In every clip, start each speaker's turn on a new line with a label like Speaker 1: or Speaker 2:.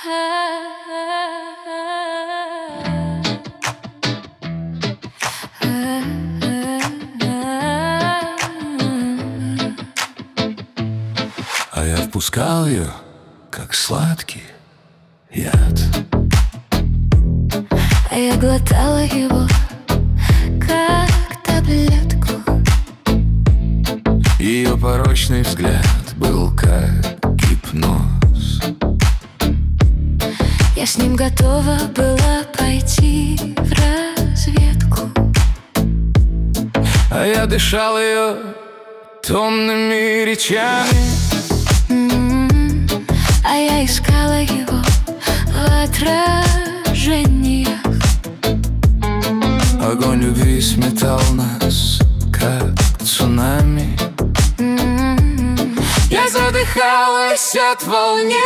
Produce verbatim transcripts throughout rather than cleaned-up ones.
Speaker 1: А я впускал ее, как сладкий яд.
Speaker 2: А я глотала его, как таблетку.
Speaker 1: Ее порочный взгляд был как гипноз.
Speaker 2: Я с ним готова была пойти в разведку.
Speaker 1: А я дышал ее томными речами.
Speaker 2: М-м-м. А я искала его в отражениях.
Speaker 1: Огонь любви сметал нас, как цунами.
Speaker 2: М-м-м.
Speaker 1: Я задыхалась от волнения.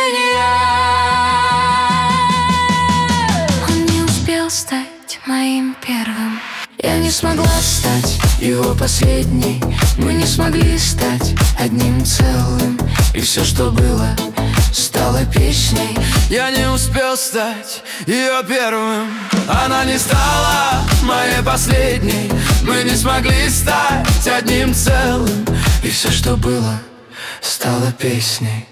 Speaker 2: Он не успел стать моим первым. Я не смогла стать его последней. Мы не смогли стать одним целым.
Speaker 1: И все, что было,
Speaker 2: стало песней.
Speaker 1: я не успел стать ее первым. Она не стала моей последней. Мы не смогли стать одним целым. И все, что было, стало песней.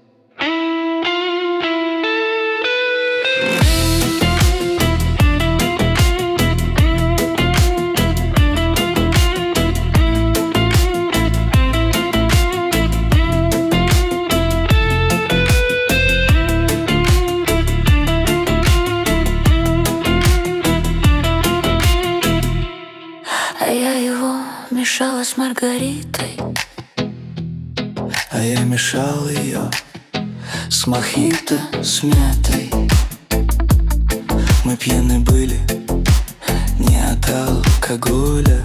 Speaker 2: А я его мешала с Маргаритой.
Speaker 1: А я мешал ее с мохито, с мятой. Мы пьяны были не от алкоголя,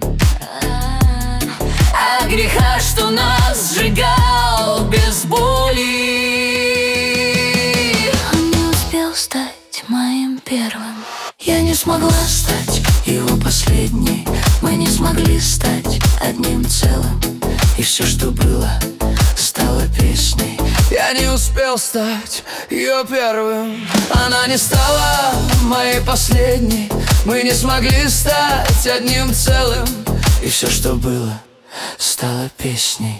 Speaker 2: А греха, что нас сжигал без боли. Он не успел стать моим первым. Я не смогла стать его последней. Мы не смогли стать одним целым.
Speaker 1: и все, что было, стало песней. Я не успел стать ее первым. Она не стала моей последней. Мы не смогли стать одним целым. И все, что было, стало песней.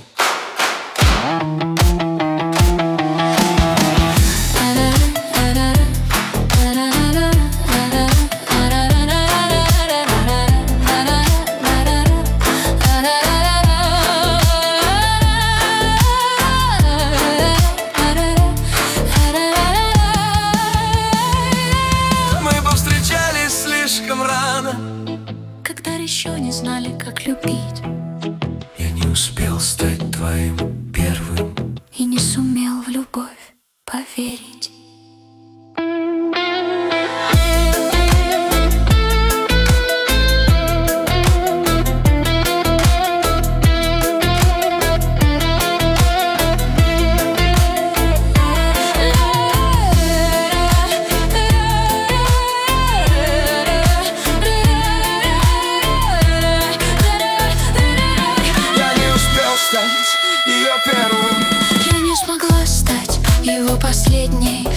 Speaker 1: Слишком рано,
Speaker 2: когда еще не знали, как любить.
Speaker 1: я не успел стать твоим первым.
Speaker 2: И не сумел в любовь поверить.
Speaker 1: Ее первым.
Speaker 2: Я не смогла стать его последней.